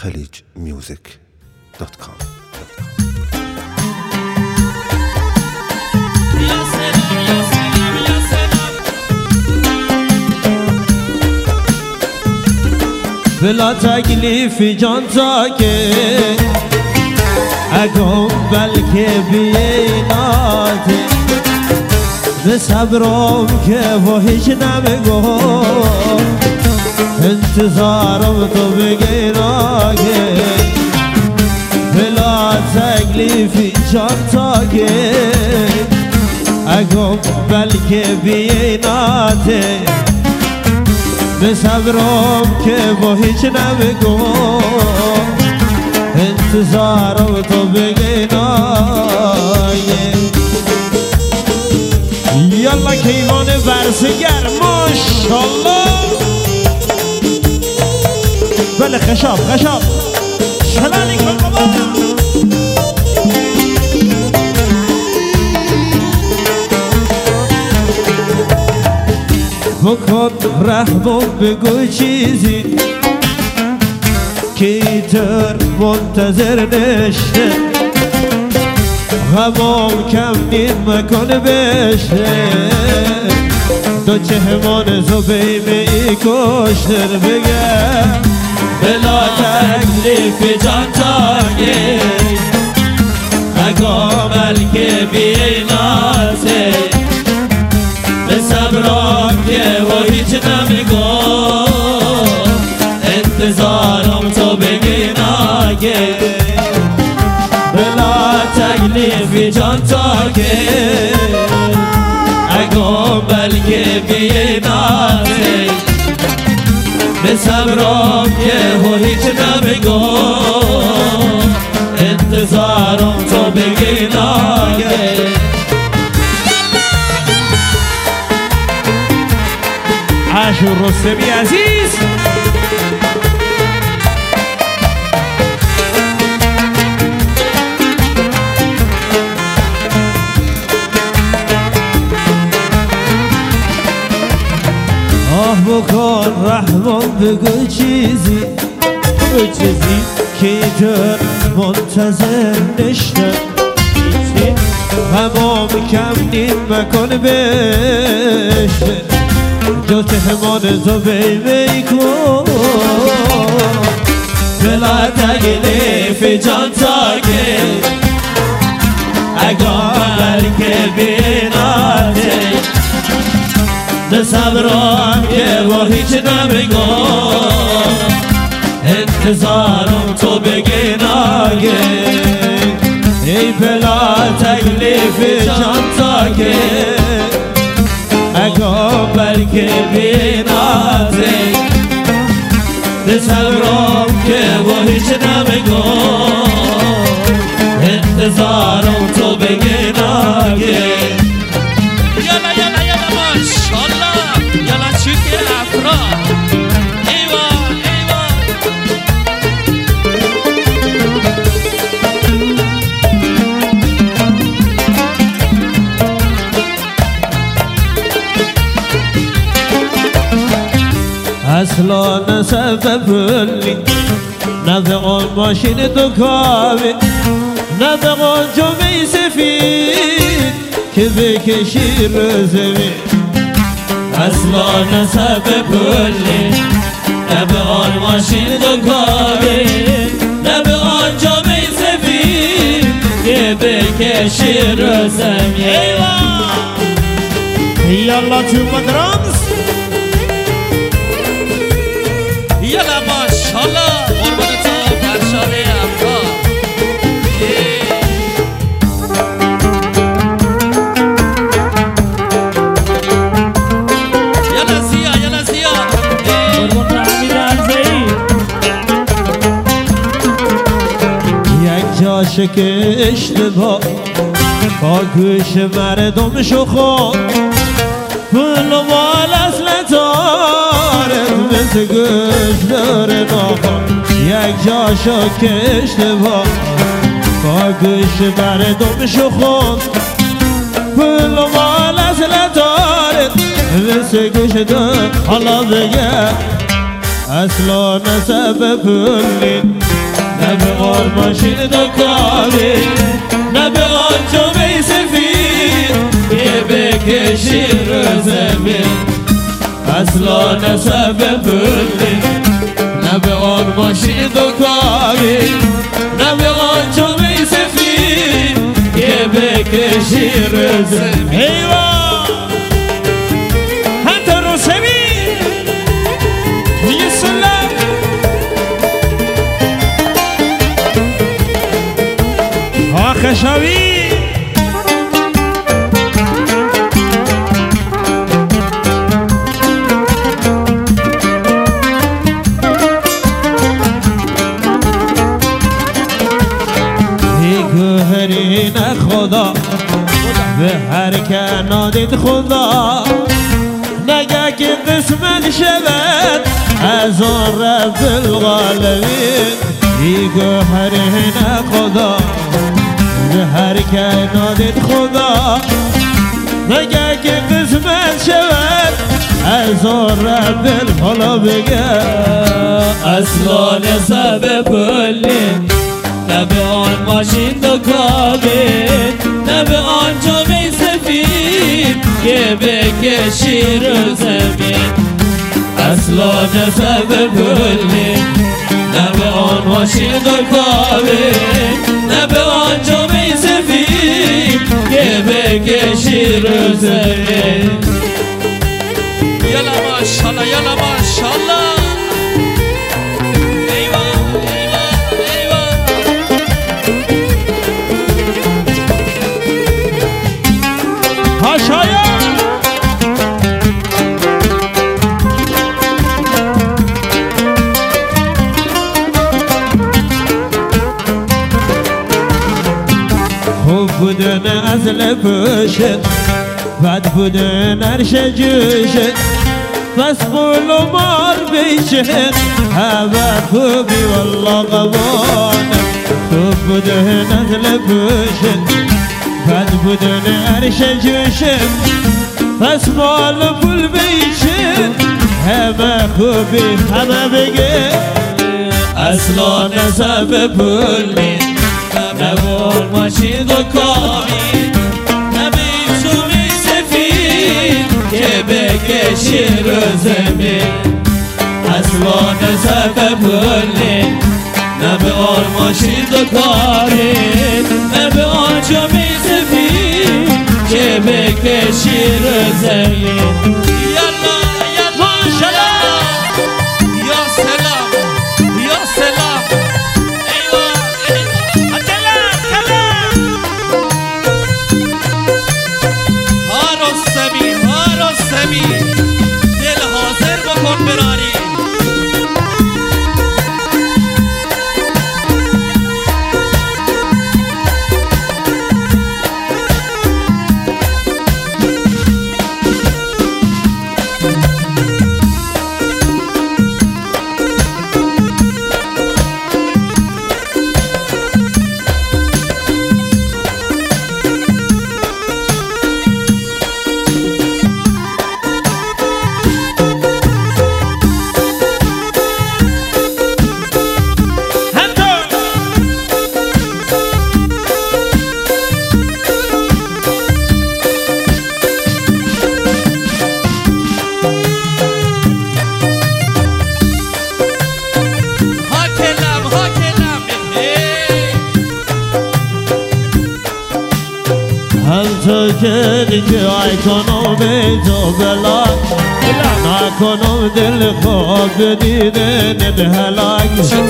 khalijmusic.com. بلا تکلیف جان تا که اگم بلکه بیناته به صبرم که و هیچ نمیگو انتظارم تو بگینا که بلا تکلیف جان تا که اگم بلکه بیناته به صبرم که با هیچ نمیگو انتظارم تو بگینای یالا کیوان برسگر ماشالله بله خشاب شلانی کن بابا بکن رحمم بگو چیزی که تر منتظر نشته غمام کم نیم مکن بشه دو چهمان زبیمه ای کشتر بگم بلا تکلیف جان تاگه اگه بلکه بیناته به صبرم که و هیچ نمیگو انتظارم تو بگیناگه بلا تکلیف جان تا که اگه بلکه بیناته به صبرم که و هیچ نمیگو انتظارم تو بگیناگه عاشور رستمی عزیز آه بکن رحمم بگو چیزی که در منتظر نشته غمام کم نیم مکن بشه دو چهمان زبیمه کن بلا تکلیف جان تا که اگه بلکه بیناته به صبرم که و هیچ نمیگو انتظارم تو بگیناگه ای بلا تکلیف جان تا که اگه بلکه بیناته به صبرم که و هیچ نمیگو انتظارم تو بگیناگه یالا ماشالله یالا چیکه افرا ایوا اصلا نسبب لی نه به آن ماشین دکاوی نه به آن جمعی سفید که بکشی رو زمین اصلا نسبب لی نه به آن ماشین دکاوی نه به آن جمعی سفید که بکشی رو زمین یالا تو مدرمز یالا ماشالله قربان تو برشاره افرا یالا زیا قربان تحمید عرضه‌ای یک جاش که اشتباه با گوش مردم شو خون پول و مال اصل تارت مثل گوش داره ناخون یک جاشو که اشتباه با گوش مردم شو خون پول و مال اصل تارت مثل گوش داره حالا بگه اصلا نسبب پولین نه به آن ماشین دکانی نه به آن جامعه سفید که بکشی رو زمین اصلا نسب پولی نه به آن ماشین دکانی نه به آن جامعه سفید که بکشی رو زمین ایوان حتی رو سمین یه سلام خشاوی گوهری نه خدا به هر که نادید خدا نگه که قسمت شود از آن رب العالمین ای گوهری نه خدا به هر که نادید خدا نگه که قسمت شود از آن رب حالا بگه اصلا نسب پولی نه به آن ماشین دکانی نه به آن جامعه سفید که بکشی رو زمین اصلا نسب پولی نه به آن ماشین دکانی نه به آن جامعه سفید که بکشی رو زمین یلا ماشالله یلا ماشالله خوب بودن ازل پوشت بد بودن عرش جوشت بس قول و مار بیشت همه خوبی والله قوانم خوب بودن ازل پوشت بد بودن عرش جوشت بس مال و پول بیشت همه خوبی همه بگه اصلا نسب پولی نه به آن ماشین دکانی نه به جامعه سفید که بکشی رو زمین اصلا نسب پولی نه به آن ماشین دکانی نه به آن جامعه سفید که بکشی رو زمین یلا یلا ماشالله یا سلام یا سلام دل حاضر بکن براری تو که ای کنم ای تو بلاک نکنم دل خواب دیدن هلاک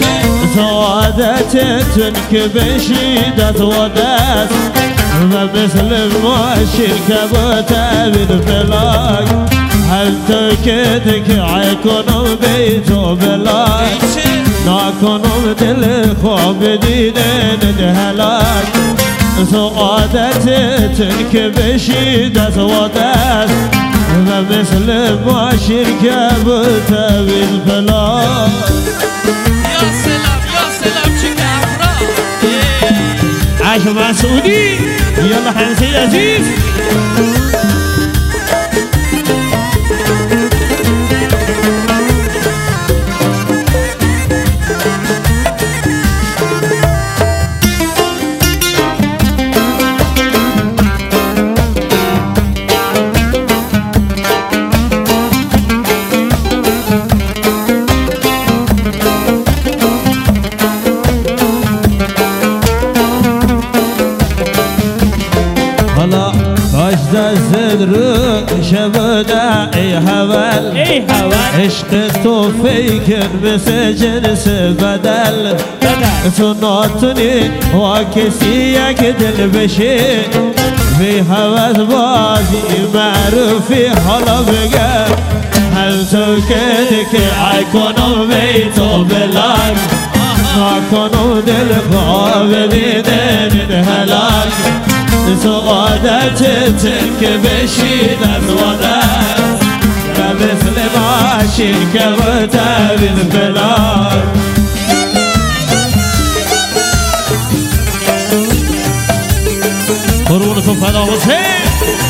سعادتتون که بشیدت و دست و مثل ماشین که با تبید بلاک هل تو که ای کنم ای تو بلاک نکنم دل خواب دیدن هلاک سعادتتون که بشید از و دست و مثل ما شرکه بتویل فلا یا سلام چکه افرا عاش مسعودی یلا حنسی عزیز تو فکر مثل جنس بدل تو ناتونی و کسی یک دل بشه بی حوض بازی معروفی حالا بگم هم تو که ای کنم بی تو بلند نکنم دل خواب دیدن هلاک تو عادتت که بشید از وادت و مثل ماشین که بتوید بلاد قرونتون فدا حسین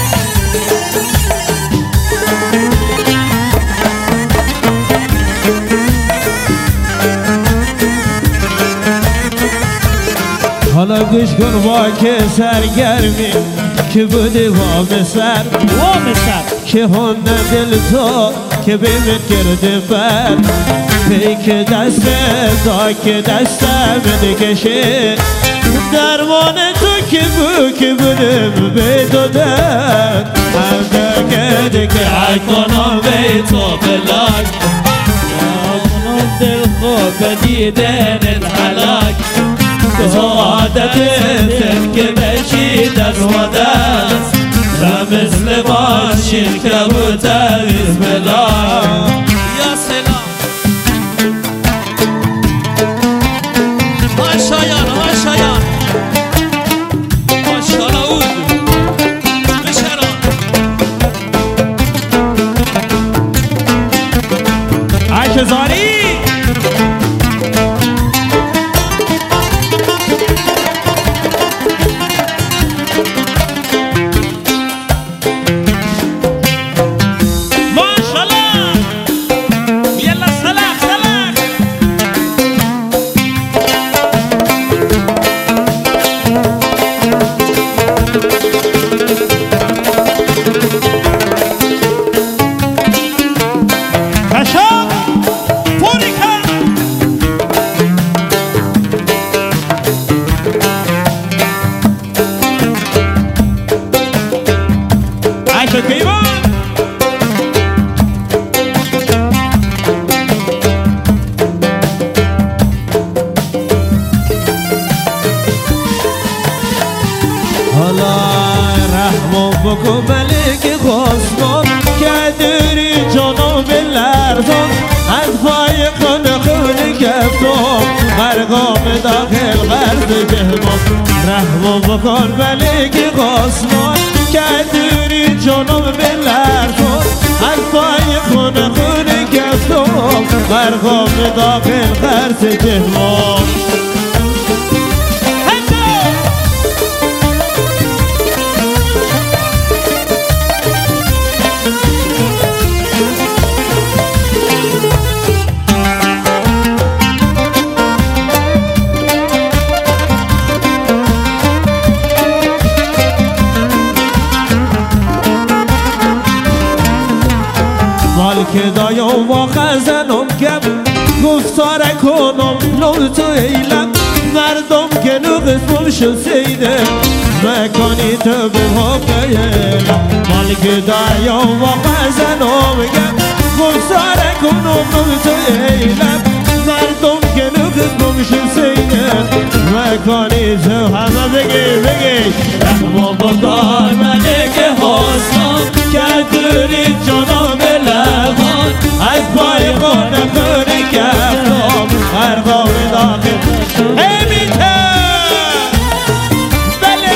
حالا گوش کن با که سرگرمی که بوده وام سر که هنده دل تو که بیمت کرده بر پیک دست تا که دستم نکشه درمان تو که بودم بیدودن هم که ای کنم بی تو بلاک کنم دل خوب دیدن الحلاک تو عادتت که بشید از ودست و مثل ماشین که بودویز بلا یا سلام ماشایان ماشالا اود بشران عشزاری بکن ملک خواستم که دوری جانم لرزم از پای خون کفتم غرقام داخل غرب جهنم رحم بکن ملک خواستم که دوری جانم لرزم از پای خون کفتم غرقام داخل غرب جهنم که دایم و خزنم کم گفتار کنم لو تو ایلم مردم که نقصم شسیده مکانی تو به حقیلم مال که دایم و خزنم کم گفتار کنم لو تو ایلم مردم که نقصم شسیده مکانی تو همه بگی رحم بکن ملک حسنم که دوری جانم لبان از پای خون کفتم غرقام داخل امیته بله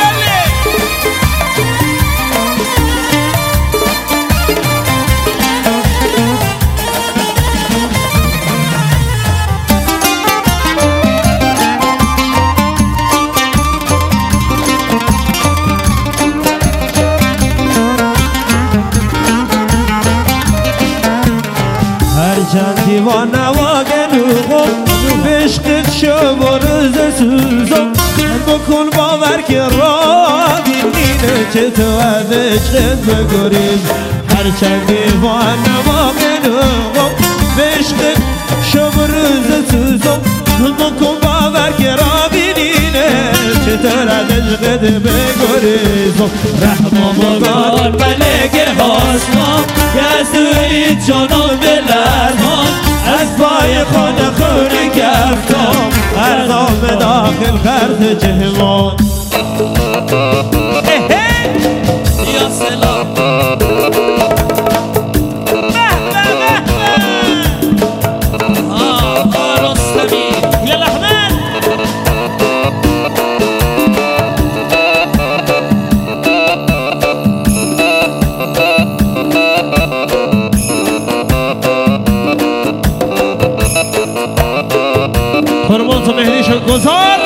هرچند دیوانه و گلوغم بشقت شو برز سوزم بکن باور که را بینینه که تو از عشقت بگریز هرچند دیوانه و گلوغم بشقت شو برز سوزم بکن باور که را بینینه که تو از عشقت بگریز رحم بکن ملک حسنم که از دوری جانم بلند داخل خرد جهمان یا سلام رستمی يا الرحمن هرمون مهدی شد گذار